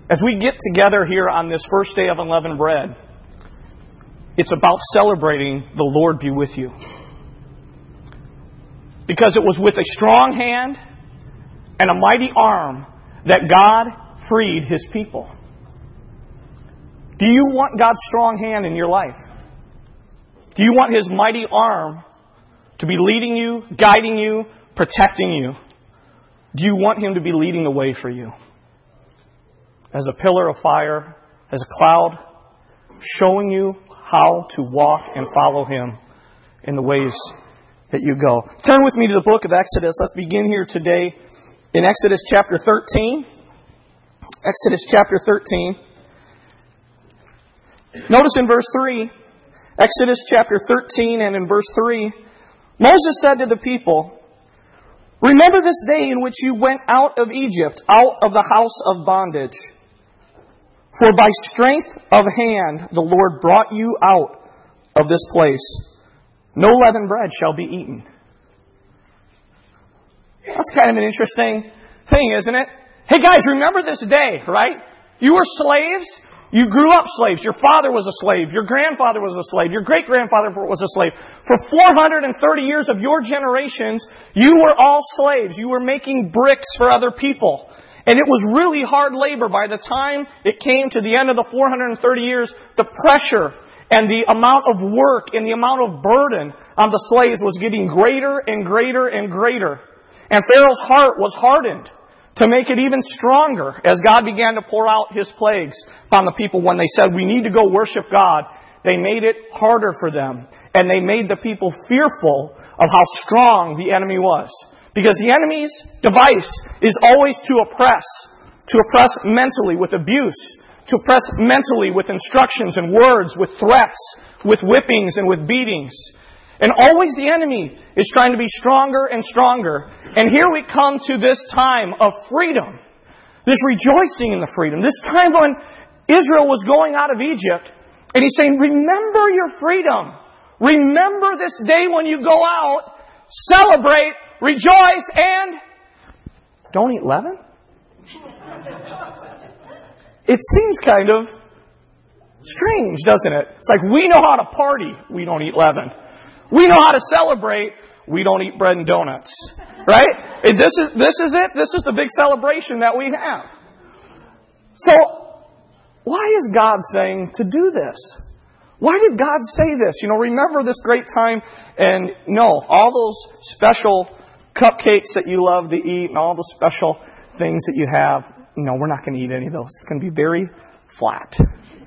As we get together here on this first day of unleavened bread, it's about celebrating the Lord be with you. Because it was with a strong hand and a mighty arm that God freed His people. Do you want God's strong hand in your life? Do you want His mighty arm to be leading you, guiding you, protecting you? Do you want Him to be leading the way for you? As a pillar of fire, as a cloud, showing you how to walk and follow Him in the ways that you go. Turn with me to the book of Exodus. Let's begin here today in Exodus chapter 13. Exodus chapter 13. Notice in verse 3, Exodus chapter 13 and in verse 3, Moses said to the people, "Remember this day in which you went out of Egypt, out of the house of bondage. For by strength of hand the Lord brought you out of this place. No leavened bread shall be eaten." That's kind of an interesting thing, isn't it? Hey guys, remember this day, right? You were slaves. You grew up slaves. Your father was a slave. Your grandfather was a slave. Your great-grandfather was a slave. For 430 years of your generations, you were all slaves. You were making bricks for other people. And it was really hard labor. By the time it came to the end of the 430 years, the pressure and the amount of work and the amount of burden on the slaves was getting greater and greater and greater. And Pharaoh's heart was hardened to make it even stronger as God began to pour out His plagues upon the people. When they said, "We need to go worship God," they made it harder for them. And they made the people fearful of how strong the enemy was. Because the enemy's device is always to oppress mentally with abuse, to oppress mentally with instructions and words, with threats, with whippings and with beatings. And always the enemy is trying to be stronger and stronger. And here we come to this time of freedom, this rejoicing in the freedom, this time when Israel was going out of Egypt. And He's saying, remember your freedom. Remember this day when you go out, celebrate, rejoice, and don't eat leaven? It seems kind of strange, doesn't it? It's like we know how to party, we don't eat leaven. We know how to celebrate, we don't eat bread and donuts. Right? This is it. This is the big celebration that we have. So, why is God saying to do this? Why did God say this? Remember this great time, and no, all those special cupcakes that you love to eat and all the special things that you have, no, we're not going to eat any of those. It's going to be very flat.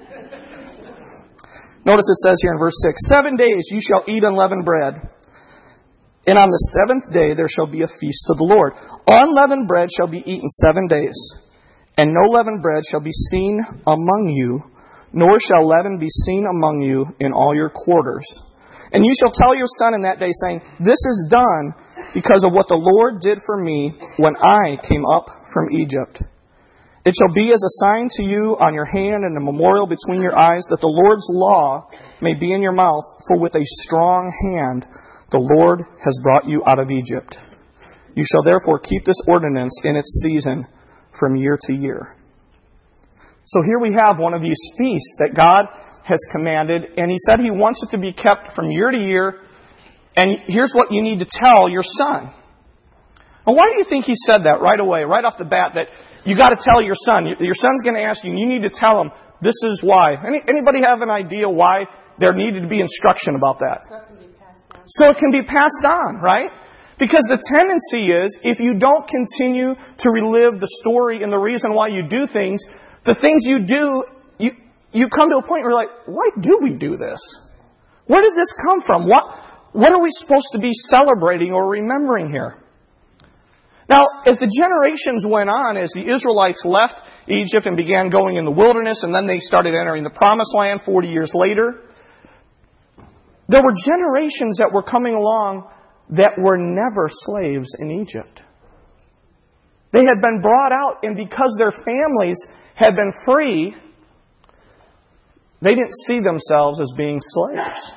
Notice it says here in verse 6, 7 days you shall eat unleavened bread, and on the seventh day there shall be a feast to the Lord. Unleavened bread shall be eaten 7 days, and no leavened bread shall be seen among you, nor shall leaven be seen among you in all your quarters. And you shall tell your son in that day, saying, "This is done because of what the Lord did for me when I came up from Egypt. It shall be as a sign to you on your hand and a memorial between your eyes, that the Lord's law may be in your mouth. For with a strong hand the Lord has brought you out of Egypt. You shall therefore keep this ordinance in its season from year to year." So here we have one of these feasts that God has commanded, and He said He wants it to be kept from year to year. And here's what you need to tell your son. And why do you think He said that right away, right off the bat, that you got to tell your son? Your son's going to ask you, and you need to tell him, this is why. Anybody have an idea why there needed to be instruction about that? So it can be passed on, right? Because the tendency is, if you don't continue to relive the story and the reason why you do things, the things you do, you come to a point where you're like, why do we do this? Where did this come from? What are we supposed to be celebrating or remembering here? Now, as the generations went on, as the Israelites left Egypt and began going in the wilderness, and then they started entering the Promised Land 40 years later, there were generations that were coming along that were never slaves in Egypt. They had been brought out, and because their families had been free, they didn't see themselves as being slaves.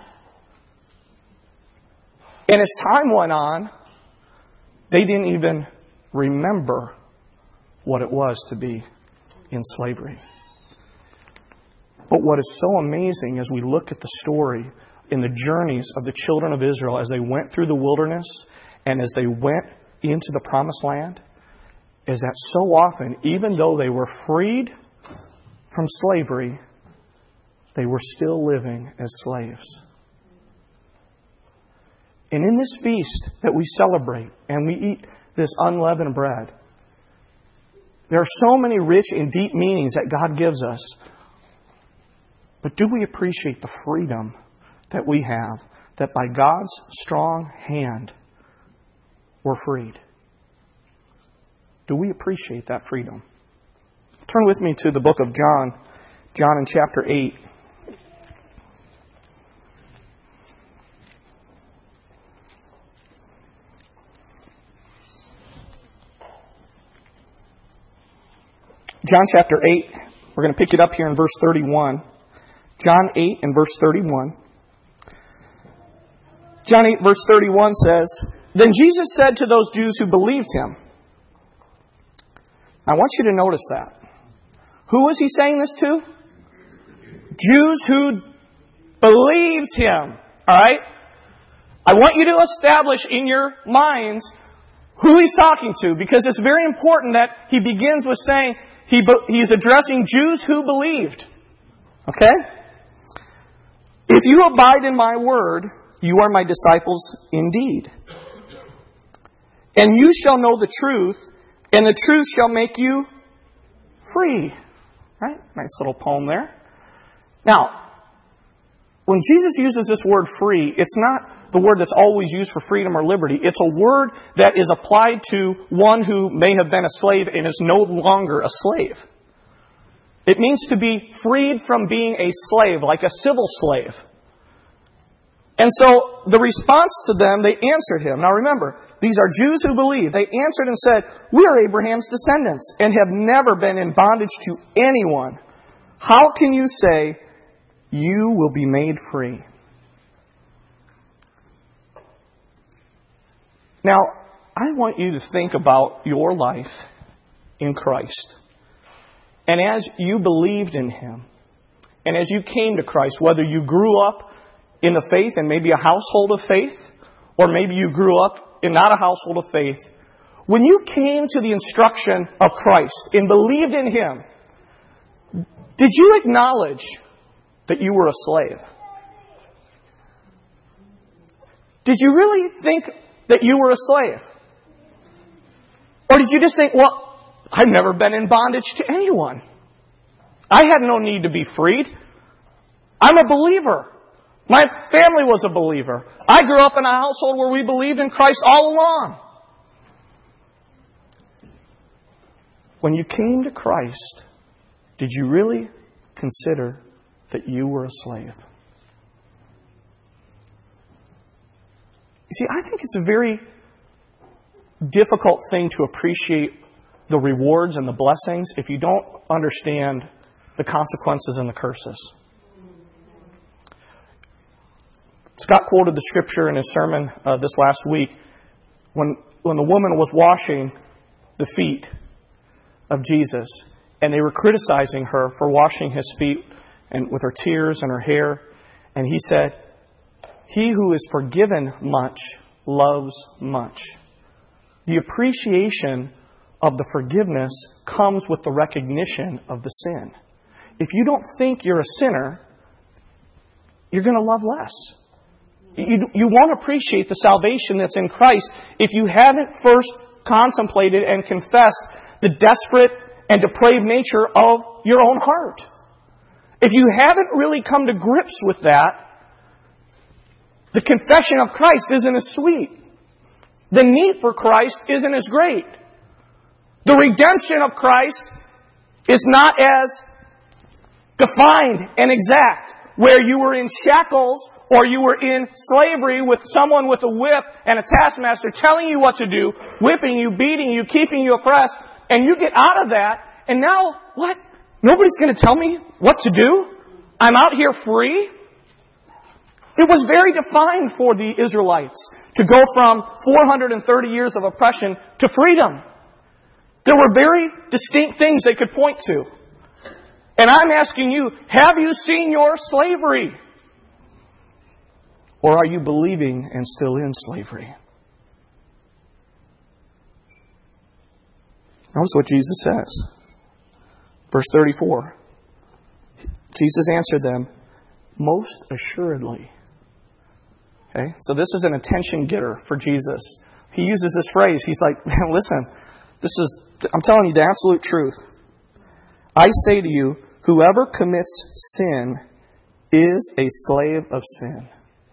And as time went on, they didn't even remember what it was to be in slavery. But what is so amazing as we look at the story in the journeys of the children of Israel as they went through the wilderness and as they went into the promised land, is that so often, even though they were freed from slavery, they were still living as slaves. And in this feast that we celebrate and we eat this unleavened bread, there are so many rich and deep meanings that God gives us. But do we appreciate the freedom that we have, that by God's strong hand we're freed? Do we appreciate that freedom? Turn with me to the book of John. John in chapter 8. John chapter 8. We're going to pick it up here in verse 31. John 8 and verse 31. John 8 verse 31 says, "Then Jesus said to those Jews who believed Him." I want you to notice that. Who was He saying this to? Jews who believed Him. Alright? I want you to establish in your minds who He's talking to, because it's very important that He begins with saying He's addressing Jews who believed. Okay? "If you abide in my word, you are my disciples indeed. And you shall know the truth, and the truth shall make you free." Right? Nice little poem there. Now, when Jesus uses this word free, it's not the word that's always used for freedom or liberty. It's a word that is applied to one who may have been a slave and is no longer a slave. It means to be freed from being a slave, like a civil slave. And so the response to them, they answered Him. Now remember, these are Jews who believe. They answered and said, "We are Abraham's descendants and have never been in bondage to anyone. How can you say you will be made free?" Now, I want you to think about your life in Christ. And as you believed in Him, and as you came to Christ, whether you grew up in the faith and maybe a household of faith, or maybe you grew up in not a household of faith, when you came to the instruction of Christ and believed in Him, did you acknowledge that you were a slave? Did you really think that you were a slave? Or did you just think, well, I've never been in bondage to anyone. I had no need to be freed. I'm a believer. My family was a believer. I grew up in a household where we believed in Christ all along. When you came to Christ, did you really consider that you were a slave? You see, I think it's a very difficult thing to appreciate the rewards and the blessings if you don't understand the consequences and the curses. Scott quoted the scripture in his sermon this last week when the woman was washing the feet of Jesus, and they were criticizing her for washing His feet and with her tears and her hair. And he said, "He who is forgiven much loves much." The appreciation of the forgiveness comes with the recognition of the sin. If you don't think you're a sinner, you're going to love less. You won't appreciate the salvation that's in Christ if you haven't first contemplated and confessed the desperate and depraved nature of your own heart. If you haven't really come to grips with that, the confession of Christ isn't as sweet. The need for Christ isn't as great. The redemption of Christ is not as defined and exact, where you were in shackles or you were in slavery with someone with a whip and a taskmaster telling you what to do, whipping you, beating you, keeping you oppressed, and you get out of that, and now, what? Nobody's going to tell me what to do? I'm out here free? It was very defined for the Israelites to go from 430 years of oppression to freedom. There were very distinct things they could point to. And I'm asking you, have you seen your slavery? Or are you believing and still in slavery? Notice what Jesus says. Verse 34. Jesus answered them, most assuredly. Okay? So this is an attention getter for Jesus. He uses this phrase. He's like, listen, I'm telling you the absolute truth. I say to you, whoever commits sin is a slave of sin.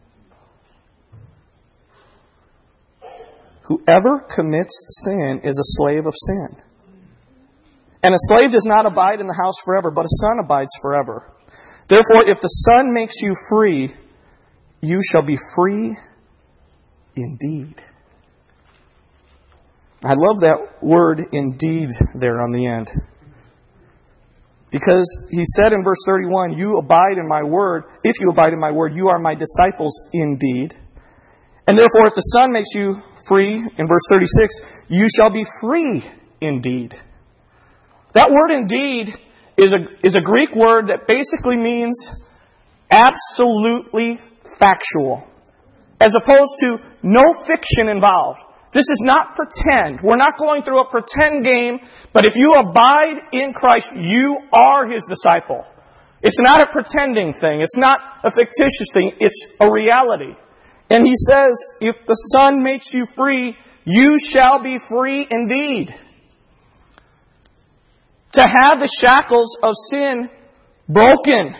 Whoever commits sin is a slave of sin. And a slave does not abide in the house forever, but a son abides forever. Therefore, if the Son makes you free, you shall be free indeed. I love that word indeed there on the end. Because he said in verse 31, you abide in my word. If you abide in my word, you are my disciples indeed. And therefore, if the Son makes you free, in verse 36, you shall be free indeed. That word indeed is a Greek word that basically means absolutely factual, as opposed to no fiction involved. This is not pretend. We're not going through a pretend game, but if you abide in Christ, you are His disciple. It's not a pretending thing. It's not a fictitious thing. It's a reality. And he says, if the Son makes you free, you shall be free indeed. To have the shackles of sin broken.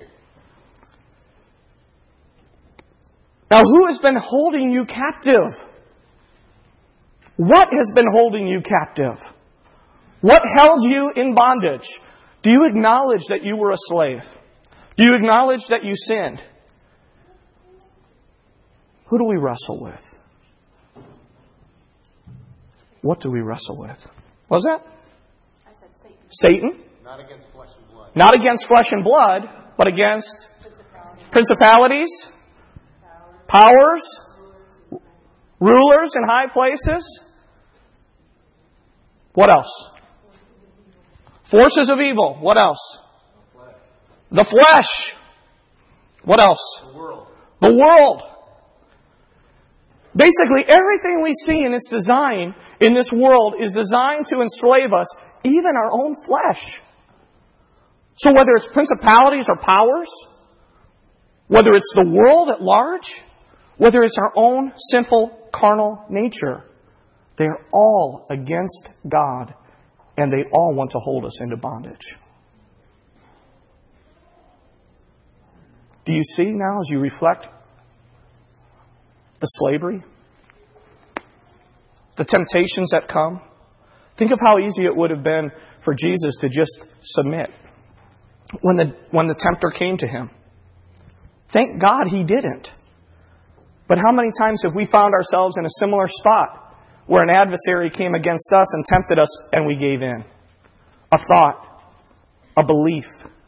Now, who has been holding you captive? What has been holding you captive? What held you in bondage? Do you acknowledge that you were a slave? Do you acknowledge that you sinned? Who do we wrestle with? What do we wrestle with? What was that? I said Satan? Not against flesh and blood. Not against flesh and blood, but against principalities, powers, rulers in high places. What else? Forces of evil. What else? The flesh. What else? The world. The world. Basically, everything we see in its design in this world is designed to enslave us, even our own flesh. So whether it's principalities or powers, whether it's the world at large, whether it's our own sinful carnal nature, they're all against God, and they all want to hold us into bondage. Do you see now as you reflect the slavery, the temptations that come? Think of how easy it would have been for Jesus to just submit when the tempter came to him. Thank God he didn't. But how many times have we found ourselves in a similar spot where an adversary came against us and tempted us and we gave in? A thought, a belief.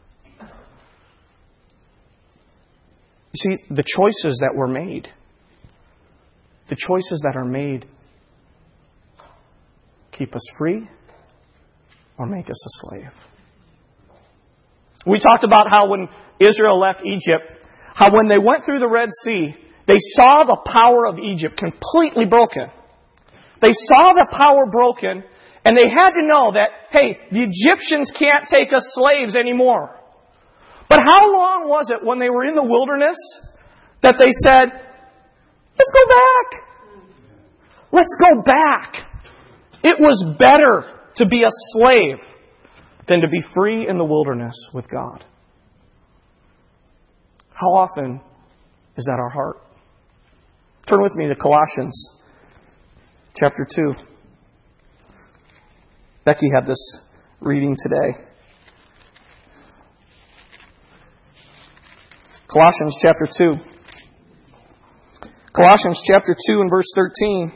You see, the choices that were made, the choices that are made keep us free or make us a slave. We talked about how when Israel left Egypt, how when they went through the Red Sea, they saw the power of Egypt completely broken. They saw the power broken, and they had to know that, hey, the Egyptians can't take us slaves anymore. But how long was it when they were in the wilderness that they said, let's go back. Let's go back. It was better to be a slave than to be free in the wilderness with God. How often is that our heart? Turn with me to Colossians chapter 2. Becky had this reading today. Colossians chapter 2. Colossians chapter 2 and verse 13.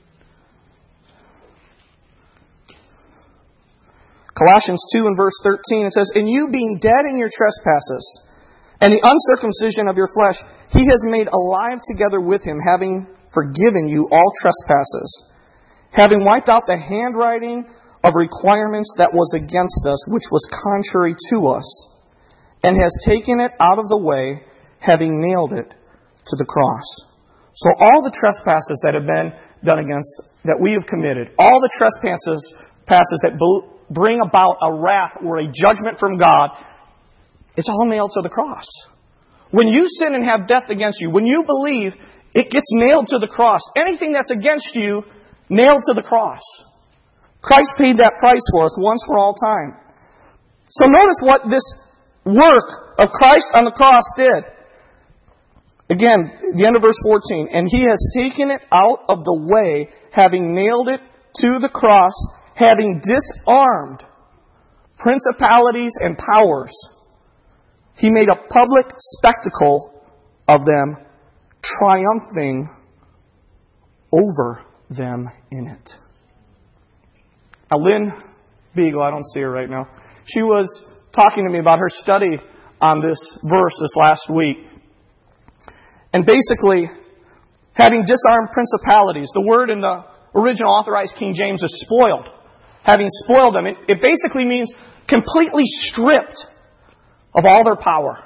Colossians 2 and verse 13, it says, "And you being dead in your trespasses, and the uncircumcision of your flesh, He has made alive together with Him, having forgiven you all trespasses, having wiped out the handwriting of requirements that was against us, which was contrary to us, and has taken it out of the way, having nailed it to the cross. So all the trespasses that have been done against, that we have committed, all the trespasses that bring about a wrath or a judgment from God, it's all nailed to the cross. When you sin and have death against you, when you believe, it gets nailed to the cross. Anything that's against you, nailed to the cross. Christ paid that price for us once for all time. So notice what this work of Christ on the cross did. Again, the end of verse 14. And He has taken it out of the way, having nailed it to the cross, having disarmed principalities and powers. He made a public spectacle of them, triumphing over them in it. Now, Lynn Beagle, I don't see her right now, she was talking to me about her study on this verse this last week. And basically, having disarmed principalities, the word in the original Authorized King James is spoiled. Having spoiled them, it basically means completely stripped of all their power.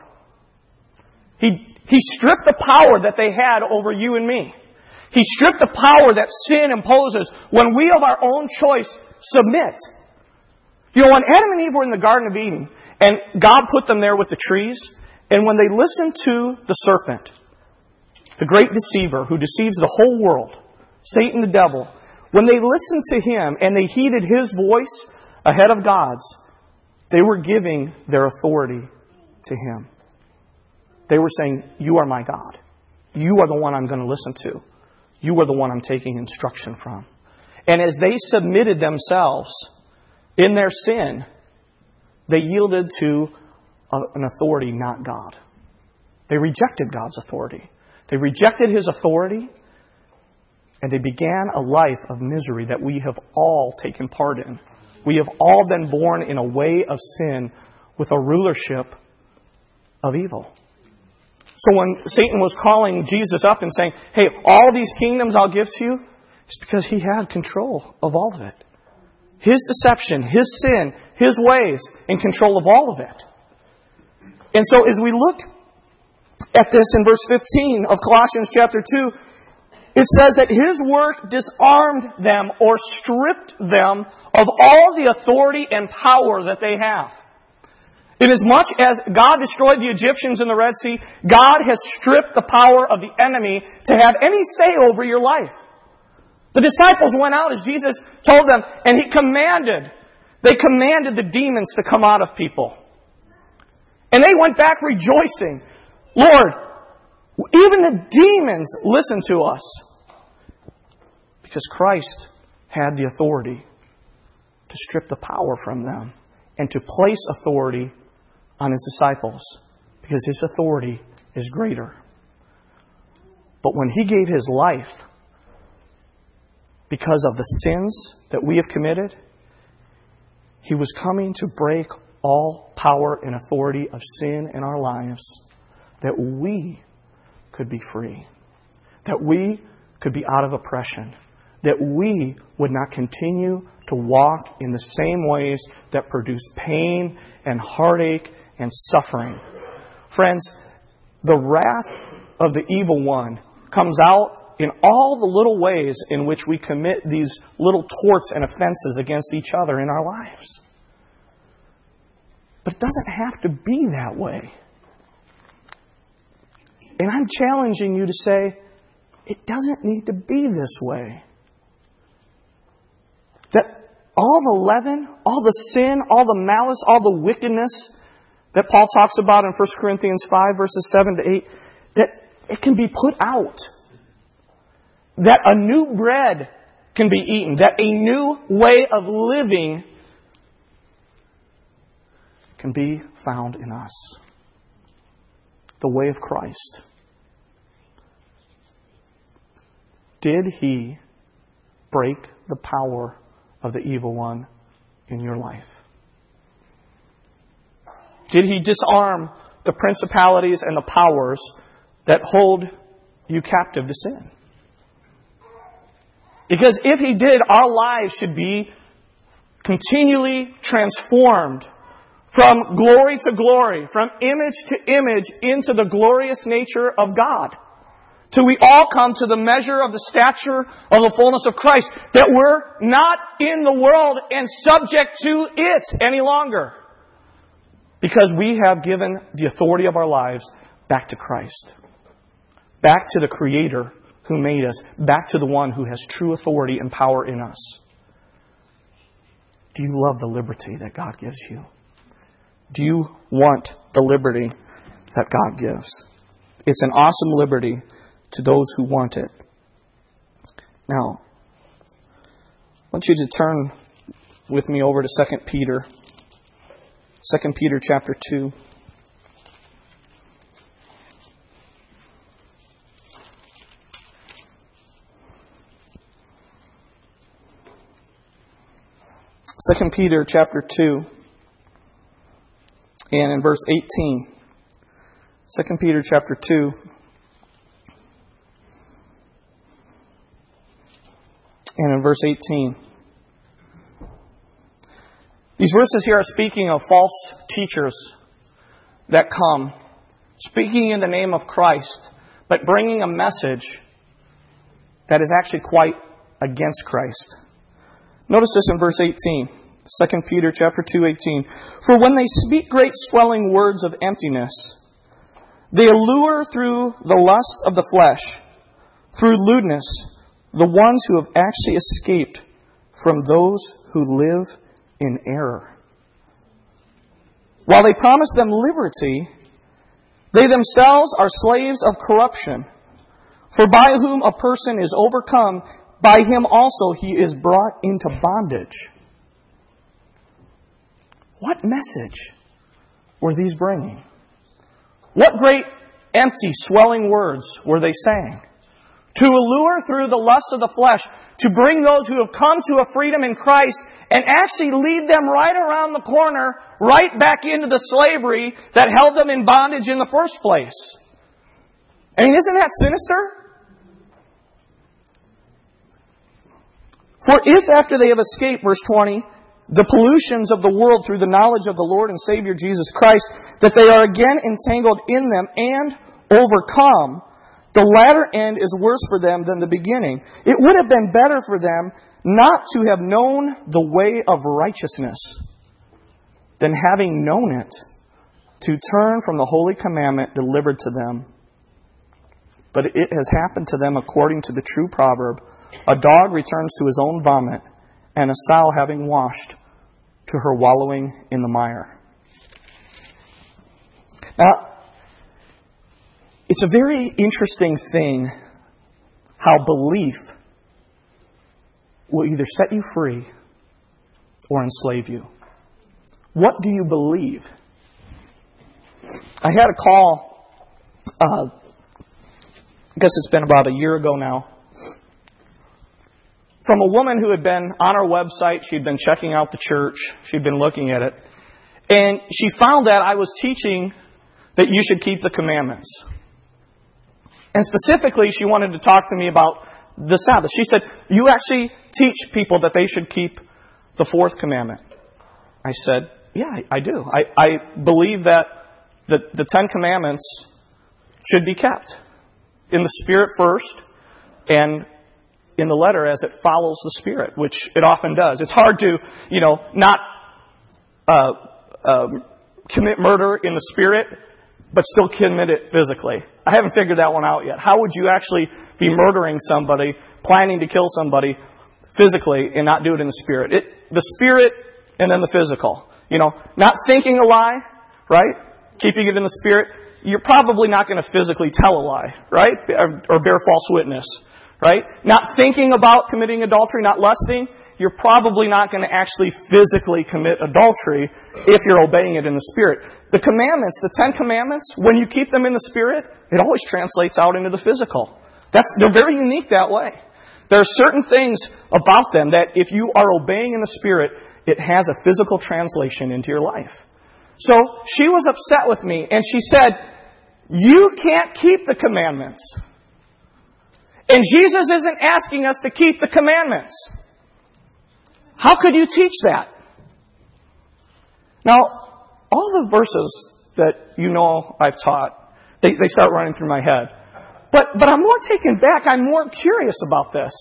He stripped the power that they had over you and me. He stripped the power that sin imposes when we of our own choice submit. You know, when Adam and Eve were in the Garden of Eden, and God put them there with the trees, and when they listened to the serpent, the great deceiver who deceives the whole world, Satan the devil, when they listened to him and they heeded his voice ahead of God's, they were giving their authority to him. They were saying, "You are my God. You are the one I'm going to listen to. You are the one I'm taking instruction from." And as they submitted themselves in their sin, they yielded to an authority not God. They rejected God's authority. They rejected His authority, and they began a life of misery that we have all taken part in. We have all been born in a way of sin with a rulership of evil. So when Satan was calling Jesus up and saying, "Hey, all these kingdoms I'll give to you," it's because he had control of all of it. His deception, his sin, his ways, in control of all of it. And so as we look at this in verse 15 of Colossians chapter 2, it says that His work disarmed them or stripped them of all the authority and power that they have. Inasmuch as God destroyed the Egyptians in the Red Sea, God has stripped the power of the enemy to have any say over your life. The disciples went out as Jesus told them, and they commanded the demons to come out of people. And they went back rejoicing. "Lord, even the demons listen to us." Because Christ had the authority to strip the power from them and to place authority on His disciples, because His authority is greater. But when He gave His life because of the sins that we have committed, He was coming to break all power and authority of sin in our lives, that we could be free, that we could be out of oppression, that we would not continue to walk in the same ways that produce pain and heartache and suffering. Friends, the wrath of the evil one comes out in all the little ways in which we commit these little torts and offenses against each other in our lives. But it doesn't have to be that way. And I'm challenging you to say, it doesn't need to be this way. That all the leaven, all the sin, all the malice, all the wickedness that Paul talks about in 1 Corinthians 5, verses 7 to 8, that it can be put out. That a new bread can be eaten. That a new way of living can be found in us. The way of Christ. Did He break the power of the evil one in your life? Did He disarm the principalities and the powers that hold you captive to sin? Because if He did, our lives should be continually transformed from glory to glory, from image to image into the glorious nature of God. Till we all come to the measure of the stature of the fullness of Christ, that we're not in the world and subject to it any longer. Because we have given the authority of our lives back to Christ. Back to the Creator who made us. Back to the one who has true authority and power in us. Do you love the liberty that God gives you? Do you want the liberty that God gives? It's an awesome liberty to those who want it. Now, I want you to turn with me over to 2 Peter. 2 Peter chapter 2. Second Peter chapter 2 and in verse 18. 2 Peter chapter 2 and in verse 18. These verses here are speaking of false teachers that come, speaking in the name of Christ, but bringing a message that is actually quite against Christ. Notice this in verse 18. 2 Peter chapter 2:18. For when they speak great swelling words of emptiness, they allure through the lust of the flesh, through lewdness, the ones who have actually escaped from those who live in error. While they promise them liberty, they themselves are slaves of corruption. For by whom a person is overcome, by him also he is brought into bondage. What message were these bringing? What great, empty, swelling words were they saying? To allure through the lust of the flesh, to bring those who have come to a freedom in Christ and actually lead them right around the corner, right back into the slavery that held them in bondage in the first place. I mean, isn't that sinister? For if after they have escaped, verse 20, the pollutions of the world through the knowledge of the Lord and Savior Jesus Christ, that they are again entangled in them and overcome, the latter end is worse for them than the beginning. It would have been better for them not to have known the way of righteousness than having known it, to turn from the holy commandment delivered to them. But it has happened to them according to the true proverb, a dog returns to his own vomit, and a sow having washed to her wallowing in the mire. Now, it's a very interesting thing how belief will either set you free or enslave you. What do you believe? I had a call, I guess it's been about a year ago now, from a woman who had been on our website. She'd been checking out the church. She'd been looking at it. And she found that I was teaching that you should keep the commandments. And specifically, she wanted to talk to me about the Sabbath. She said, you actually teach people that they should keep the fourth commandment. I said, yeah, I do. I believe that the Ten Commandments should be kept in the Spirit first and in the letter as it follows the Spirit, which it often does. It's hard to, not commit murder in the Spirit, but still commit it physically. I haven't figured that one out yet. How would you actually be murdering somebody, planning to kill somebody physically and not do it in the Spirit? The Spirit and then the physical. Not thinking a lie, right? Keeping it in the Spirit. You're probably not going to physically tell a lie, right? Or bear false witness, right? Not thinking about committing adultery, not lusting. You're probably not going to actually physically commit adultery if you're obeying it in the Spirit. The commandments, the Ten Commandments, when you keep them in the Spirit, it always translates out into the physical. They're very unique that way. There are certain things about them that if you are obeying in the Spirit, it has a physical translation into your life. So she was upset with me and she said, you can't keep the commandments. And Jesus isn't asking us to keep the commandments. How could you teach that? Now, all the verses that you know I've taught, they start running through my head. But I'm more taken back. I'm more curious about this.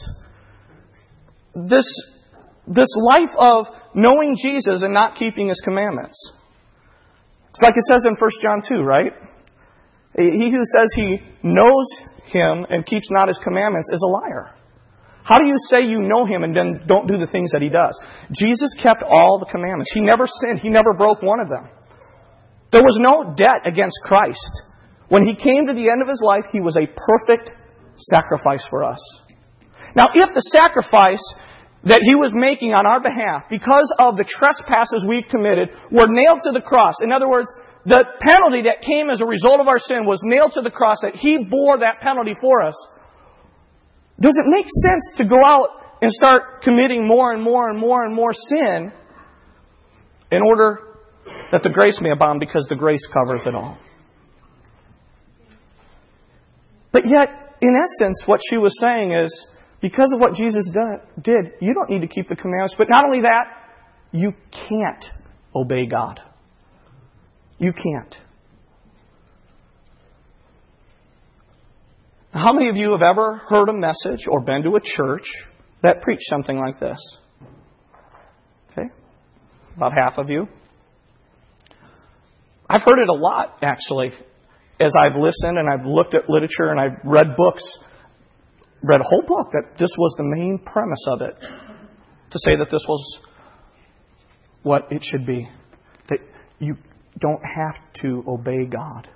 This life of knowing Jesus and not keeping His commandments. It's like it says in 1 John 2, right? He who says he knows Him and keeps not His commandments is a liar. How do you say you know Him and then don't do the things that He does? Jesus kept all the commandments. He never sinned. He never broke one of them. There was no debt against Christ. When He came to the end of His life, He was a perfect sacrifice for us. Now, if the sacrifice that He was making on our behalf, because of the trespasses we've committed, were nailed to the cross. In other words, the penalty that came as a result of our sin was nailed to the cross, that He bore that penalty for us. Does it make sense to go out and start committing more and more and more and more sin in order that the grace may abound, because the grace covers it all? But yet, in essence, what she was saying is, because of what Jesus did, you don't need to keep the commandments. But not only that, you can't obey God. You can't. How many of you have ever heard a message or been to a church that preached something like this? Okay? About half of you. I've heard it a lot, actually, as I've listened and I've looked at literature and I've read books. Read a whole book that this was the main premise of it. To say that this was what it should be. That you don't have to obey God.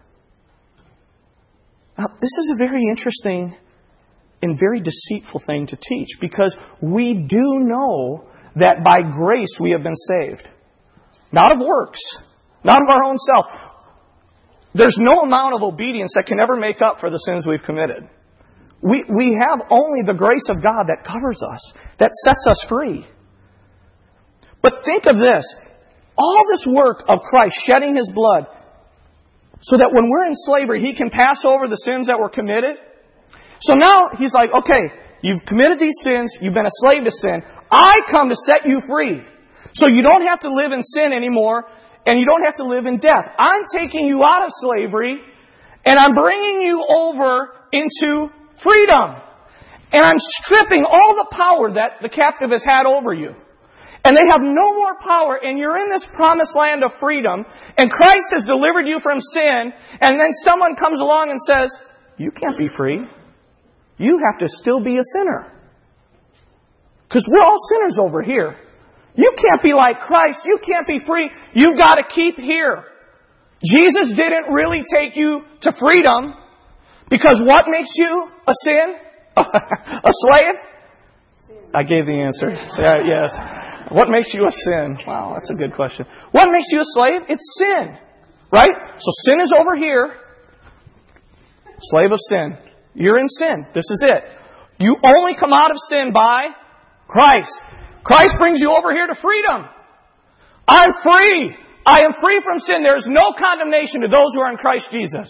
Now, this is a very interesting and very deceitful thing to teach, because we do know that by grace we have been saved. Not of works. Not of our own self. There's no amount of obedience that can ever make up for the sins we've committed. We have only the grace of God that covers us, that sets us free. But think of this. All this work of Christ shedding His blood so that when we're in slavery, He can pass over the sins that were committed. So now He's like, okay, you've committed these sins, you've been a slave to sin. I come to set you free. So you don't have to live in sin anymore, and you don't have to live in death. I'm taking you out of slavery, and I'm bringing you over into freedom. And I'm stripping all the power that the captive has had over you. And they have no more power, and you're in this promised land of freedom, and Christ has delivered you from sin, and then someone comes along and says, you can't be free. You have to still be a sinner. Because we're all sinners over here. You can't be like Christ. You can't be free. You've got to keep here. Jesus didn't really take you to freedom, because what makes you a sin? A slave? I gave the answer. Yes. What makes you a sin? Wow, that's a good question. What makes you a slave? It's sin. Right? So sin is over here. Slave of sin. You're in sin. This is it. You only come out of sin by Christ. Christ brings you over here to freedom. I'm free. I am free from sin. There is no condemnation to those who are in Christ Jesus.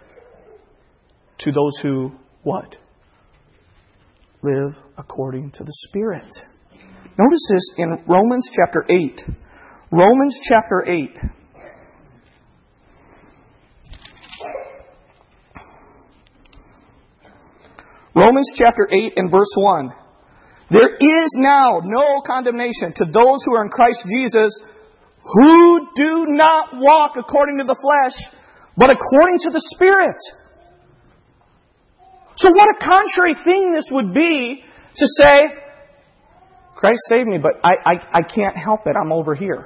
To those who, what? Live according to the Spirit. Notice this in Romans chapter 8. Romans chapter 8. Romans chapter 8 and verse 1. There is now no condemnation to those who are in Christ Jesus, who do not walk according to the flesh, but according to the Spirit. So what a contrary thing this would be to say, Christ saved me, but I can't help it. I'm over here.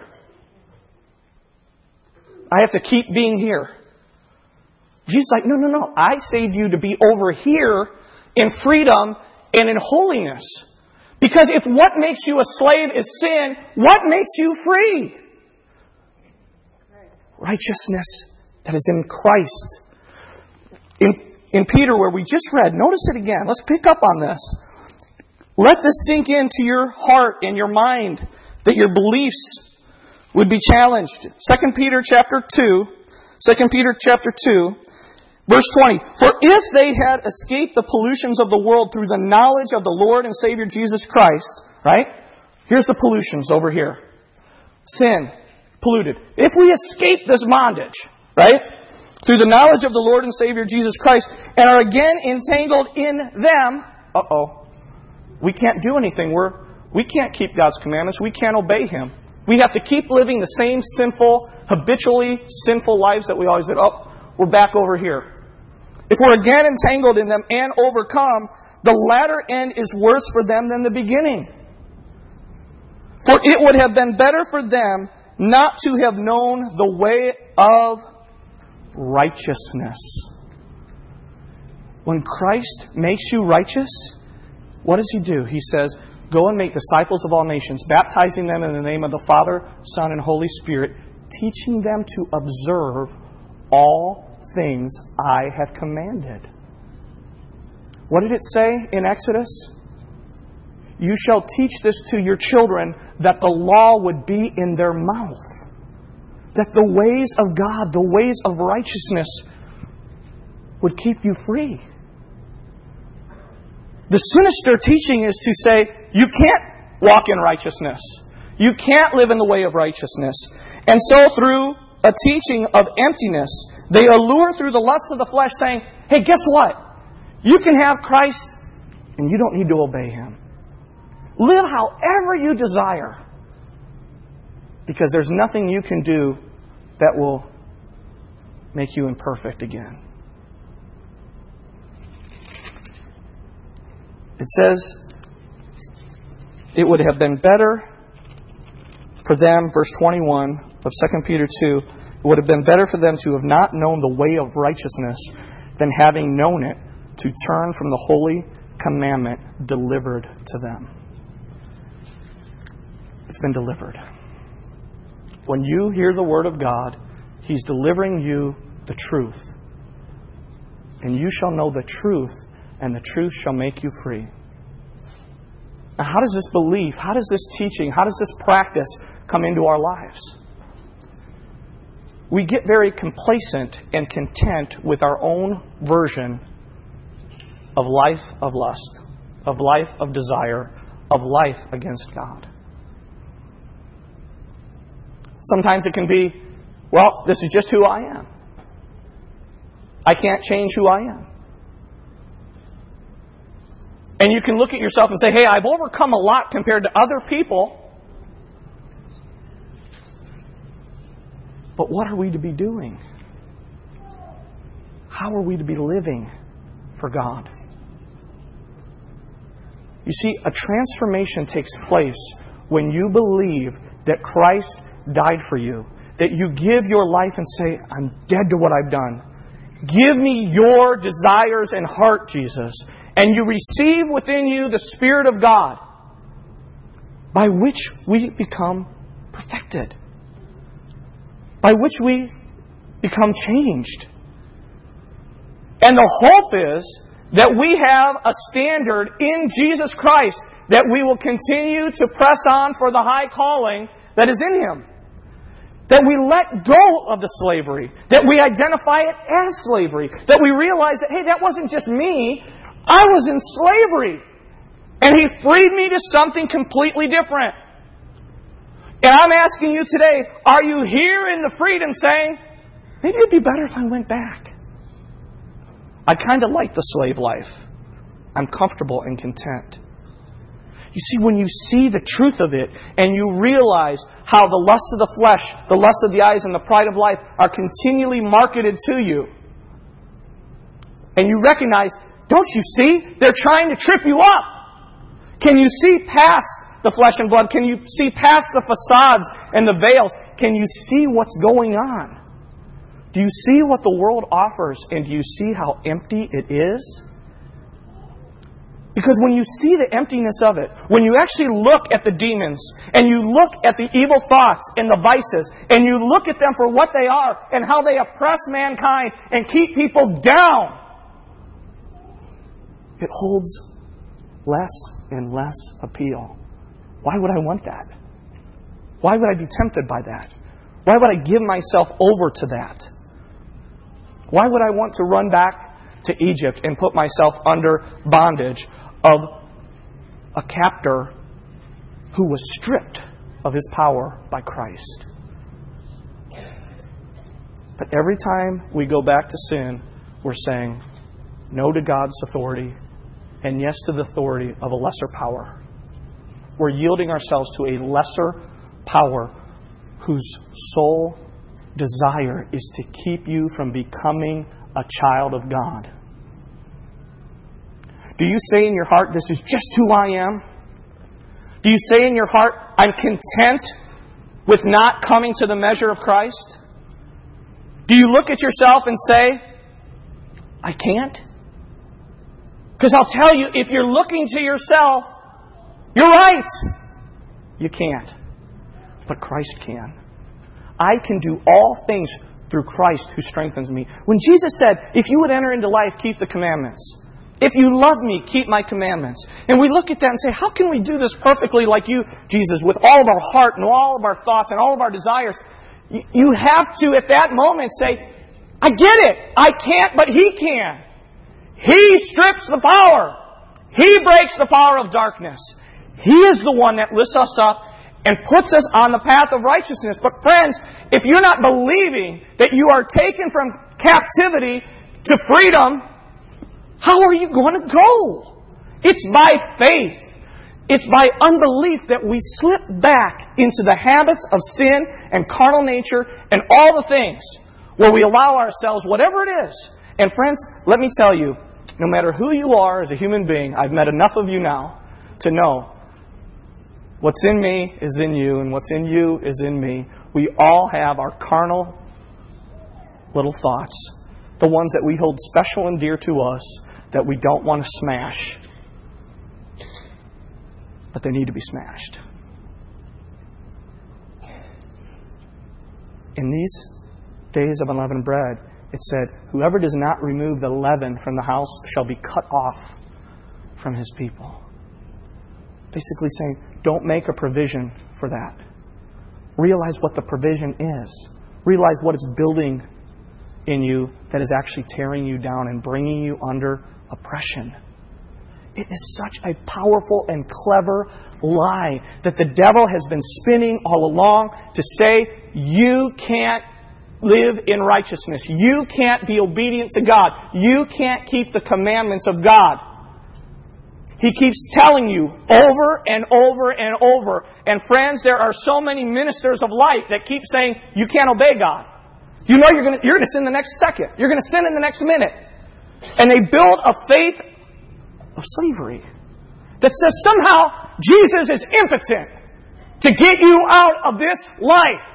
I have to keep being here. Jesus is like, no. I saved you to be over here in freedom and in holiness. Because if what makes you a slave is sin, what makes you free? Righteousness that is in Christ. In Peter, where we just read, notice it again. Let's pick up on this. Let this sink into your heart and your mind, that your beliefs would be challenged. 2 Peter chapter 2, verse 20. For if they had escaped the pollutions of the world through the knowledge of the Lord and Savior Jesus Christ, right? Here's the pollutions over here. Sin, polluted. If we escape this bondage, right, through the knowledge of the Lord and Savior Jesus Christ, and are again entangled in them, we can't do anything. We can't keep God's commandments. We can't obey Him. We have to keep living the same sinful, habitually sinful lives that we always did. We're back over here. If we're again entangled in them and overcome, the latter end is worse for them than the beginning. For it would have been better for them not to have known the way of righteousness. When Christ makes you righteous, what does He do? He says, go and make disciples of all nations, baptizing them in the name of the Father, Son, and Holy Spirit, teaching them to observe all things I have commanded. What did it say in Exodus? You shall teach this to your children, that the law would be in their mouth. That the ways of God, the ways of righteousness, would keep you free. The sinister teaching is to say, you can't walk in righteousness. You can't live in the way of righteousness. And so through a teaching of emptiness, they allure through the lusts of the flesh, saying, hey, guess what? You can have Christ and you don't need to obey Him. Live however you desire. Because there's nothing you can do that will make you imperfect again. It says, it would have been better for them, verse 21 of 2 Peter 2, it would have been better for them to have not known the way of righteousness than having known it, to turn from the holy commandment delivered to them. It's been delivered. When you hear the Word of God, He's delivering you the truth. And you shall know the truth, and the truth shall make you free. Now, how does this belief, how does this teaching, how does this practice come into our lives? We get very complacent and content with our own version of life of lust, of life of desire, of life against God. Sometimes it can be, well, this is just who I am. I can't change who I am. And you can look at yourself and say, hey, I've overcome a lot compared to other people. But what are we to be doing? How are we to be living for God? You see, a transformation takes place when you believe that Christ died for you. That you give your life and say, I'm dead to what I've done. Give me your desires and heart, Jesus. And you receive within you the Spirit of God, by which we become perfected. By which we become changed. And the hope is that we have a standard in Jesus Christ, that we will continue to press on for the high calling that is in Him. That we let go of the slavery. That we identify it as slavery. That we realize that, hey, that wasn't just me. I was in slavery. And He freed me to something completely different. And I'm asking you today, are you here in the freedom saying, maybe it'd be better if I went back? I kind of like the slave life. I'm comfortable and content. You see, when you see the truth of it and you realize how the lust of the flesh, the lust of the eyes, and the pride of life are continually marketed to you, and you recognize, don't you see? They're trying to trip you up. Can you see past the flesh and blood? Can you see past the facades and the veils? Can you see what's going on? Do you see what the world offers, and do you see how empty it is? Because when you see the emptiness of it, when you actually look at the demons, and you look at the evil thoughts and the vices, and you look at them for what they are, and how they oppress mankind and keep people down, it holds less and less appeal. Why would I want that? Why would I be tempted by that? Why would I give myself over to that? Why would I want to run back to Egypt and put myself under bondage of a captor who was stripped of his power by Christ. But every time we go back to sin, we're saying no to God's authority and yes to the authority of a lesser power. We're yielding ourselves to a lesser power whose sole desire is to keep you from becoming a child of God. Do you say in your heart, this is just who I am? Do you say in your heart, I'm content with not coming to the measure of Christ? Do you look at yourself and say, I can't? Because I'll tell you, if you're looking to yourself, you're right. You can't. But Christ can. I can do all things through Christ who strengthens me. When Jesus said, if you would enter into life, keep the commandments. If you love me, keep my commandments. And we look at that and say, how can we do this perfectly like you, Jesus, with all of our heart and all of our thoughts and all of our desires? You have to, at that moment, say, I get it. I can't, but He can. He strips the power. He breaks the power of darkness. He is the one that lifts us up and puts us on the path of righteousness. But friends, if you're not believing that you are taken from captivity to freedom, how are you going to go? It's by faith. It's by unbelief that we slip back into the habits of sin and carnal nature and all the things where we allow ourselves, whatever it is. And friends, let me tell you, no matter who you are as a human being, I've met enough of you now to know what's in me is in you and what's in you is in me. We all have our carnal little thoughts, the ones that we hold special and dear to us, that we don't want to smash. But they need to be smashed. In these days of unleavened bread, it said, whoever does not remove the leaven from the house shall be cut off from his people. Basically saying, don't make a provision for that. Realize what the provision is. Realize what it's building in you that is actually tearing you down and bringing you under oppression. It is such a powerful and clever lie that the devil has been spinning all along to say, you can't live in righteousness. You can't be obedient to God. You can't keep the commandments of God. He keeps telling you over and over and over. And friends, there are so many ministers of light that keep saying, you can't obey God. You know you're going to sin the next second. You're going to sin in the next minute. And they build a faith of slavery that says somehow Jesus is impotent to get you out of this life.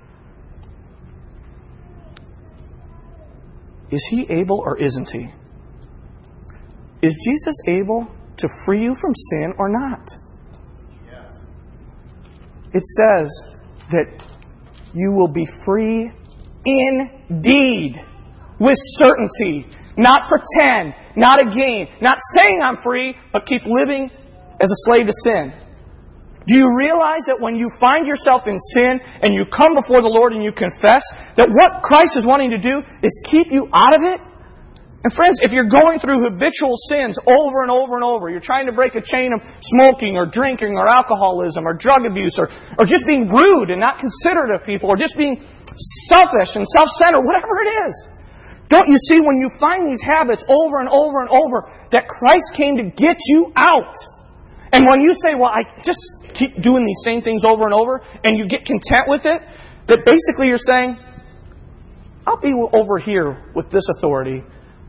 Is He able or isn't He? Is Jesus able to free you from sin or not? Yes. It says that you will be free indeed, with certainty, not pretend, not a game, not saying I'm free, but keep living as a slave to sin. Do you realize that when you find yourself in sin and you come before the Lord and you confess, that what Christ is wanting to do is keep you out of it? And friends, if you're going through habitual sins over and over and over, you're trying to break a chain of smoking or drinking or alcoholism or drug abuse or just being rude and not considerate of people or just being selfish and self-centered, whatever it is. Don't you see when you find these habits over and over and over that Christ came to get you out? And when you say, well, I just keep doing these same things over and over, and you get content with it, that basically you're saying, I'll be over here with this authority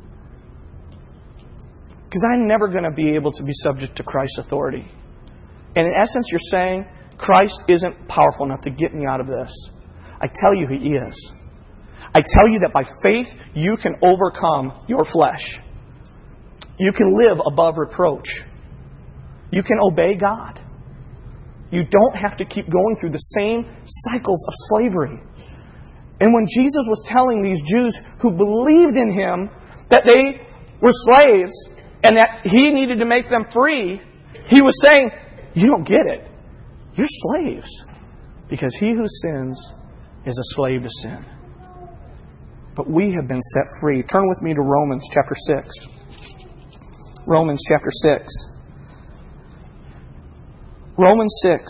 because I'm never going to be able to be subject to Christ's authority. And in essence, you're saying, Christ isn't powerful enough to get me out of this. I tell you He is. I tell you that by faith, you can overcome your flesh. You can live above reproach. You can obey God. You don't have to keep going through the same cycles of slavery. And when Jesus was telling these Jews who believed in Him that they were slaves and that He needed to make them free, He was saying, you don't get it. You're slaves. Because he who sins is a slave to sin. But we have been set free. Turn with me to Romans chapter 6. Romans chapter 6. Romans 6.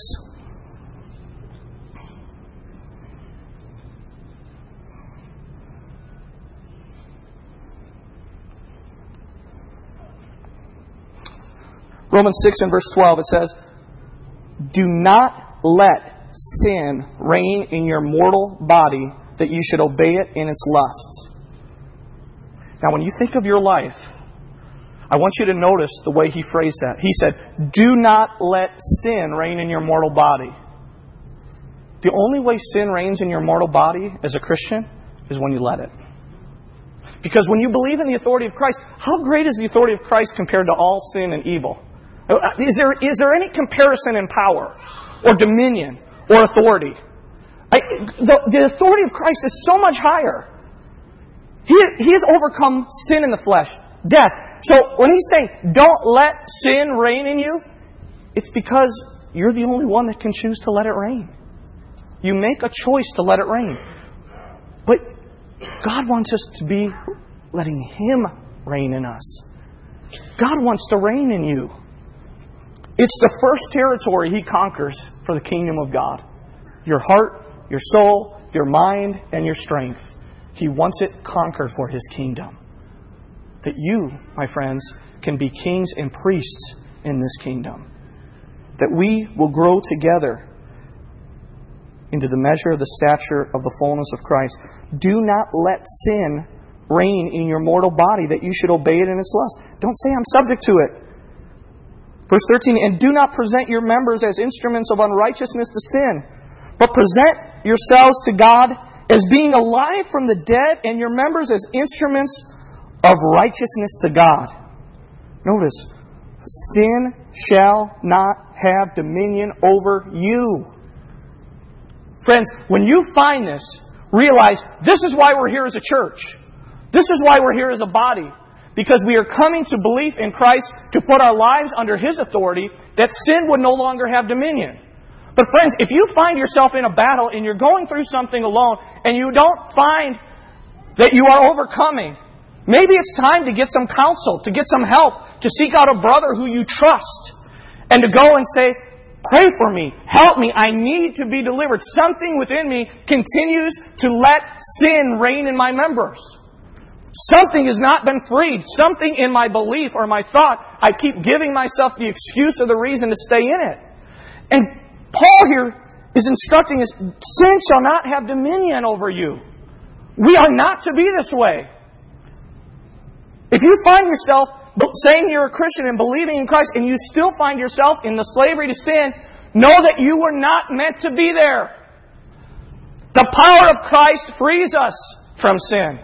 Romans 6 and verse 12, it says, "Do not let sin reign in your mortal body, that you should obey it in its lusts." Now, when you think of your life, I want you to notice the way he phrased that. He said, "Do not let sin reign in your mortal body." The only way sin reigns in your mortal body as a Christian is when you let it. Because when you believe in the authority of Christ, how great is the authority of Christ compared to all sin and evil? Is there any comparison in power or dominion or authority? The authority of Christ is so much higher. He has overcome sin in the flesh, death. So when he's saying, don't let sin reign in you, it's because you're the only one that can choose to let it reign. You make a choice to let it reign. But God wants us to be letting Him reign in us. God wants to reign in you. It's the first territory He conquers for the kingdom of God. Your heart, your soul, your mind, and your strength. He wants it conquered for His kingdom. That you, my friends, can be kings and priests in this kingdom. That we will grow together into the measure of the stature of the fullness of Christ. Do not let sin reign in your mortal body, that you should obey it in its lust. Don't say I'm subject to it. Verse 13, "And do not present your members as instruments of unrighteousness to sin, but present yourselves to God as being alive from the dead, and your members as instruments of righteousness to God." Notice, sin shall not have dominion over you. Friends, when you find this, realize this is why we're here as a church. This is why we're here as a body. Because we are coming to belief in Christ to put our lives under His authority, that sin would no longer have dominion. But friends, if you find yourself in a battle and you're going through something alone and you don't find that you are overcoming, maybe it's time to get some counsel, to get some help, to seek out a brother who you trust, and to go and say, "Pray for me, help me, I need to be delivered. Something within me continues to let sin reign in my members. Something has not been freed. Something in my belief or my thought, I keep giving myself the excuse or the reason to stay in it." And Paul here is instructing us, sin shall not have dominion over you. We are not to be this way. If you find yourself saying you're a Christian and believing in Christ, and you still find yourself in the slavery to sin, know that you were not meant to be there. The power of Christ frees us from sin.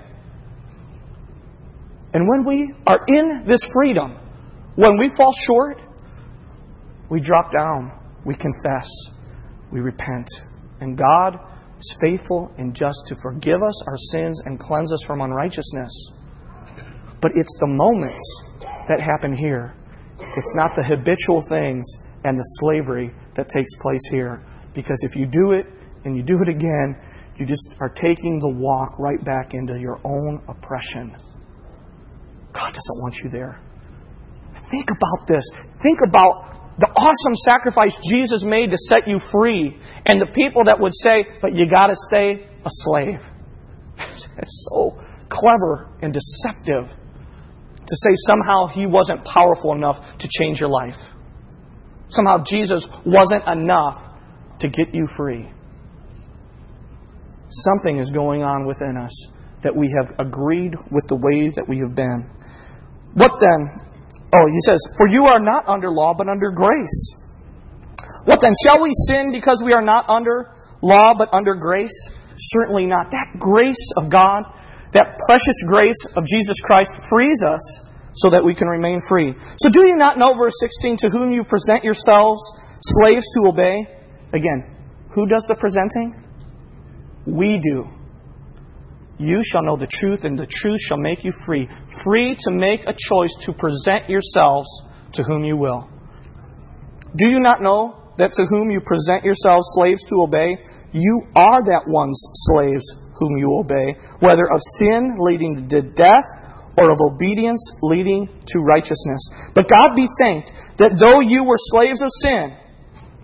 And when we are in this freedom, when we fall short, we drop down, we confess, we repent. And God is faithful and just to forgive us our sins and cleanse us from unrighteousness. But it's the moments that happen here. It's not the habitual things and the slavery that takes place here. Because if you do it and you do it again, you just are taking the walk right back into your own oppression. God doesn't want you there. Think about this. Think about the awesome sacrifice Jesus made to set you free. And the people that would say, "But you got to stay a slave." It's so clever and deceptive to say somehow He wasn't powerful enough to change your life. Somehow Jesus wasn't enough to get you free. Something is going on within us that we have agreed with the way that we have been. What then? Oh, he says, "For you are not under law, but under grace." What then? Shall we sin because we are not under law, but under grace? Certainly not. That grace of God, that precious grace of Jesus Christ frees us so that we can remain free. "So do you not know," verse 16, "to whom you present yourselves slaves to obey?" Again, who does the presenting? We do. "You shall know the truth, and the truth shall make you free." Free to make a choice to present yourselves to whom you will. "Do you not know that to whom you present yourselves slaves to obey, you are that one's slaves whom you obey, whether of sin leading to death or of obedience leading to righteousness? But God be thanked that though you were slaves of sin,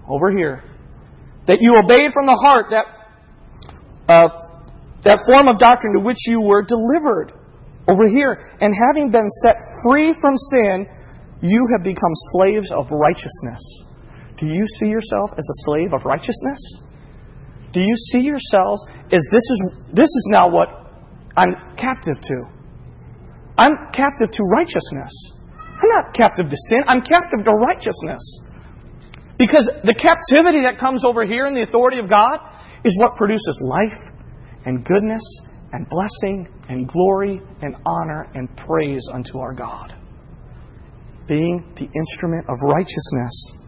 over here, that you obeyed from the heart that form of doctrine to which you were delivered, over here. And having been set free from sin, you have become slaves of righteousness. Do you see yourself as a slave of righteousness? Do you see yourselves as this is now what I'm captive to? I'm captive to righteousness. I'm not captive to sin. I'm captive to righteousness. Because the captivity that comes over here in the authority of God is what produces life and goodness and blessing and glory and honor and praise unto our God. Being the instrument of righteousness.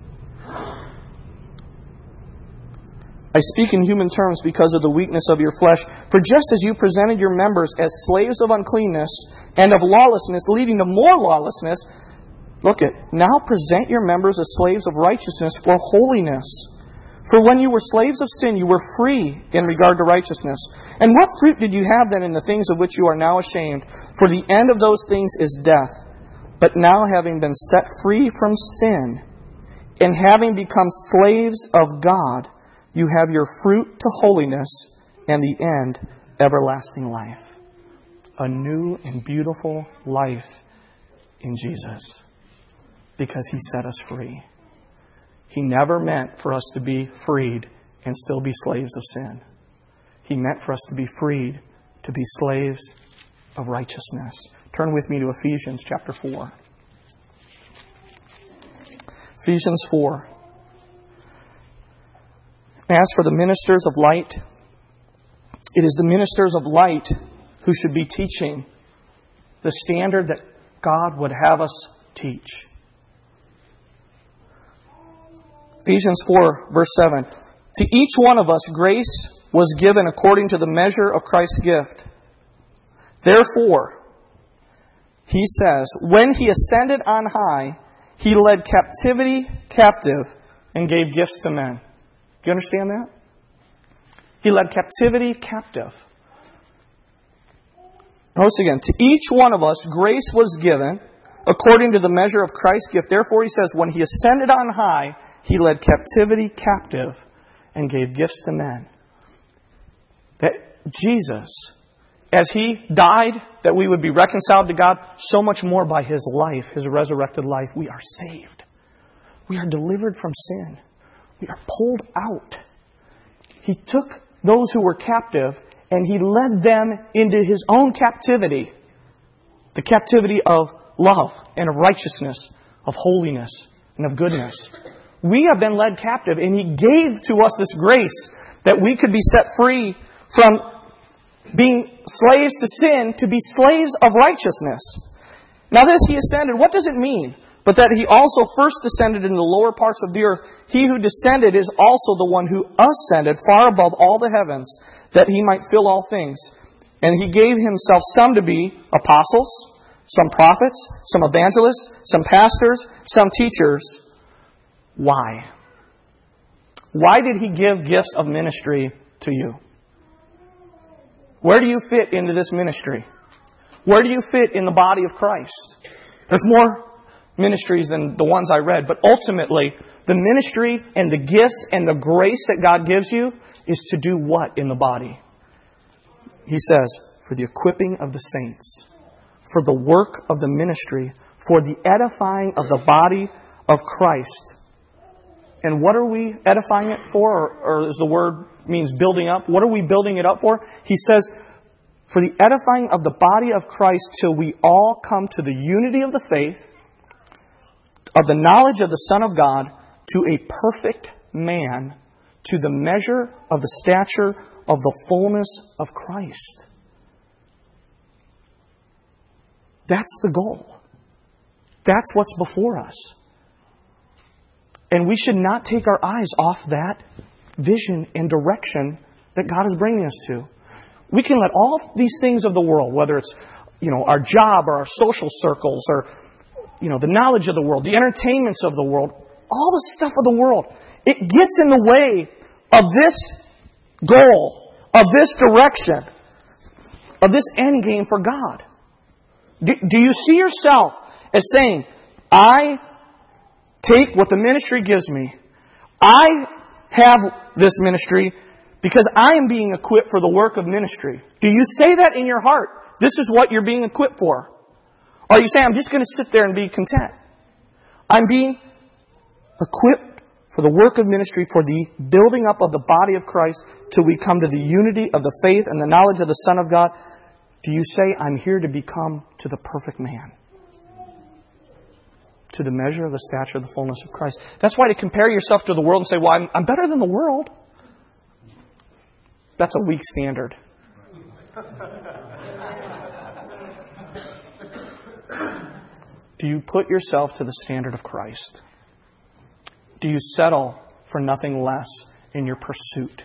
I speak in human terms because of the weakness of your flesh. For just as you presented your members as slaves of uncleanness and of lawlessness, leading to more lawlessness, look at, now present your members as slaves of righteousness for holiness. For when you were slaves of sin, you were free in regard to righteousness. And what fruit did you have then in the things of which you are now ashamed? For the end of those things is death. But now, having been set free from sin, and having become slaves of God, you have your fruit to holiness, and the end, everlasting life. A new and beautiful life in Jesus, because He set us free. He never meant for us to be freed and still be slaves of sin. He meant for us to be freed, to be slaves of righteousness. Turn with me to Ephesians chapter 4. Ephesians 4. As for the ministers of light, it is the ministers of light who should be teaching the standard that God would have us teach. Ephesians 4, verse 7. To each one of us grace was given according to the measure of Christ's gift. Therefore, he says, when He ascended on high, He led captivity captive and gave gifts to men. Do you understand that? He led captivity captive. Notice again, to each one of us grace was given according to the measure of Christ's gift. Therefore, he says, when He ascended on high, He led captivity captive and gave gifts to men. That Jesus, as He died, that we would be reconciled to God, so much more by His life, His resurrected life, we are saved. We are delivered from sin. We are pulled out. He took those who were captive and He led them into His own captivity. The captivity of love and of righteousness, of holiness and of goodness. We have been led captive, and He gave to us this grace that we could be set free from being slaves to sin to be slaves of righteousness. Now this He ascended, what does it mean? But that He also first descended into the lower parts of the earth. He who descended is also the one who ascended far above all the heavens, that He might fill all things. And He gave Himself some to be apostles, some prophets, some evangelists, some pastors, some teachers. Why? Why did He give gifts of ministry to you? Where do you fit into this ministry? Where do you fit in the body of Christ? There's more ministries than the ones I read, but ultimately, the ministry and the gifts and the grace that God gives you is to do what in the body? He says, for the equipping of the saints, for the work of the ministry, for the edifying of the body of Christ. And what are we edifying it for? Or as the word means building up. What are we building it up for? He says, for the edifying of the body of Christ till we all come to the unity of the faith, of the knowledge of the Son of God, to a perfect man, to the measure of the stature of the fullness of Christ. That's the goal. That's what's before us. And we should not take our eyes off that vision and direction that God is bringing us to. We can let all these things of the world, whether it's, our job or our social circles or, the knowledge of the world, the entertainments of the world, all the stuff of the world, it gets in the way of this goal, of this direction, of this end game for God. Do you see yourself as saying, I take what the ministry gives me, I have this ministry because I am being equipped for the work of ministry. Do you say that in your heart? This is what you're being equipped for. Or you say, I'm just going to sit there and be content. I'm being equipped for the work of ministry, for the building up of the body of Christ till we come to the unity of the faith and the knowledge of the Son of God. Do you say, I'm here to become to the perfect man? To the measure of the stature of the fullness of Christ. That's why to compare yourself to the world and say, well, I'm better than the world. That's a weak standard. Do you put yourself to the standard of Christ? Do you settle for nothing less in your pursuit?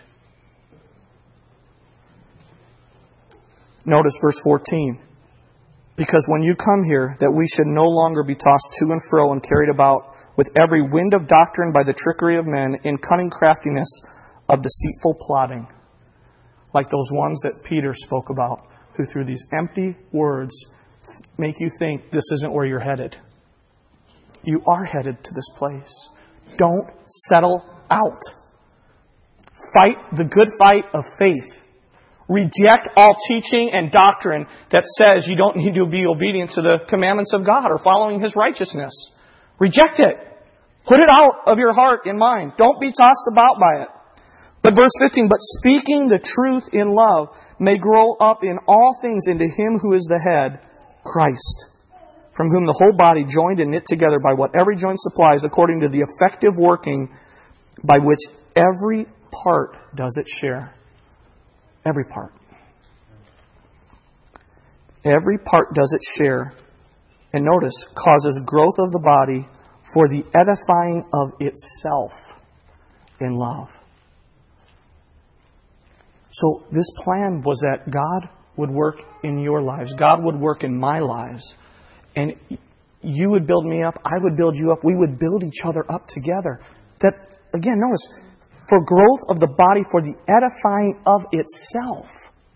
Notice verse 14. Because when you come here, that we should no longer be tossed to and fro and carried about with every wind of doctrine by the trickery of men in cunning craftiness of deceitful plotting. Like those ones that Peter spoke about, who through these empty words make you think this isn't where you're headed. You are headed to this place. Don't settle out. Fight the good fight of faith. Reject all teaching and doctrine that says you don't need to be obedient to the commandments of God or following His righteousness. Reject it. Put it out of your heart and mind. Don't be tossed about by it. But verse 15, but speaking the truth in love may grow up in all things into Him who is the head, Christ, from whom the whole body joined and knit together by what every joint supplies according to the effective working by which every part does its share. Every part. Every part does its share. And notice, causes growth of the body for the edifying of itself in love. So this plan was that God would work in your lives. God would work in my lives. And you would build me up. I would build you up. We would build each other up together. That, again, notice, for growth of the body, for the edifying of itself.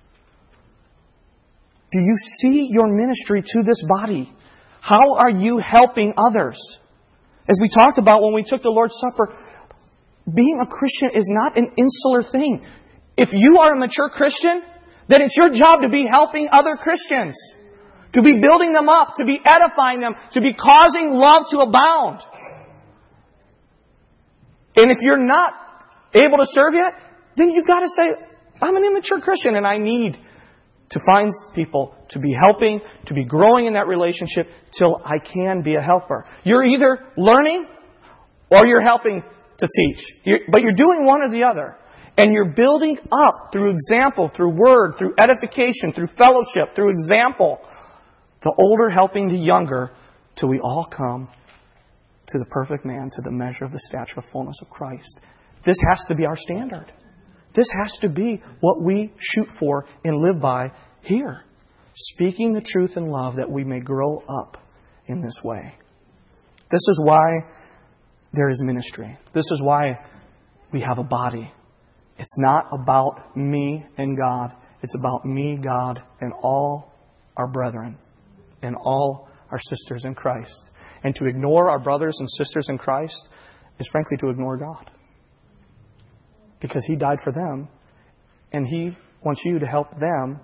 Do you see your ministry to this body? How are you helping others? As we talked about when we took the Lord's Supper, being a Christian is not an insular thing. If you are a mature Christian, then it's your job to be helping other Christians. To be building them up, to be edifying them, to be causing love to abound. And if you're not able to serve yet, then you've got to say, I'm an immature Christian and I need to find people to be helping, to be growing in that relationship till I can be a helper. You're either learning or you're helping to teach. But you're doing one or the other. And you're building up through example, through word, through edification, through fellowship, through example. The older helping the younger till we all come to the perfect man, to the measure of the stature of fullness of Christ. This has to be our standard. This has to be what we shoot for and live by here. Speaking the truth in love that we may grow up in this way. This is why there is ministry. This is why we have a body. It's not about me and God. It's about me, God, and all our brethren and all our sisters in Christ. And to ignore our brothers and sisters in Christ is frankly to ignore God. Because He died for them, and He wants you to help them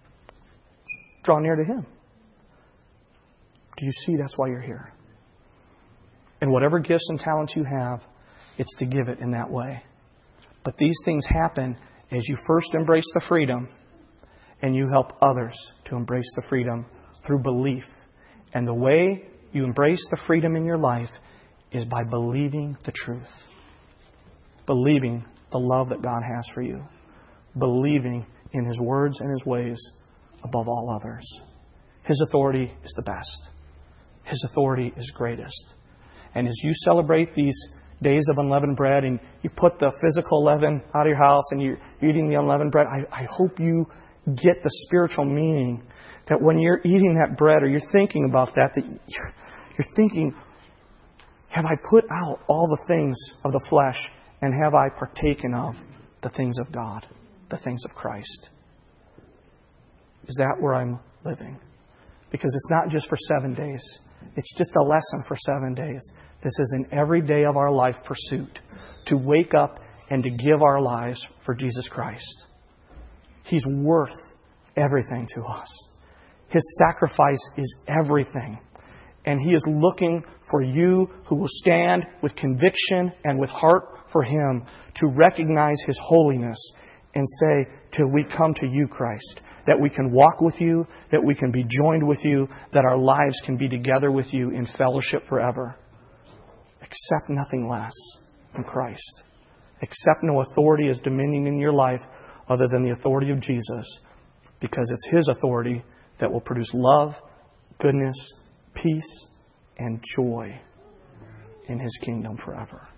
draw near to Him. Do you see that's why you're here? And whatever gifts and talents you have, it's to give it in that way. But these things happen as you first embrace the freedom and you help others to embrace the freedom through belief. And the way you embrace the freedom in your life is by believing the truth. Believing the love that God has for you. Believing in His words and His ways above all others. His authority is the best. His authority is greatest. And as you celebrate these days of unleavened bread and you put the physical leaven out of your house and you're eating the unleavened bread, I hope you get the spiritual meaning that when you're eating that bread or you're thinking about that you're thinking, have I put out all the things of the flesh and have I partaken of the things of God, the things of Christ? Is that where I'm living? Because it's not just for 7 days. It's just a lesson for 7 days. This is an every day of our life pursuit to wake up and to give our lives for Jesus Christ. He's worth everything to us. His sacrifice is everything. And He is looking for you who will stand with conviction and with heart for Him to recognize His holiness and say, till we come to you, Christ, that we can walk with you, that we can be joined with you, that our lives can be together with you in fellowship forever. Accept nothing less than Christ. Accept no authority as dominion in your life other than the authority of Jesus, because it's His authority that will produce love, goodness, peace, and joy in His kingdom forever.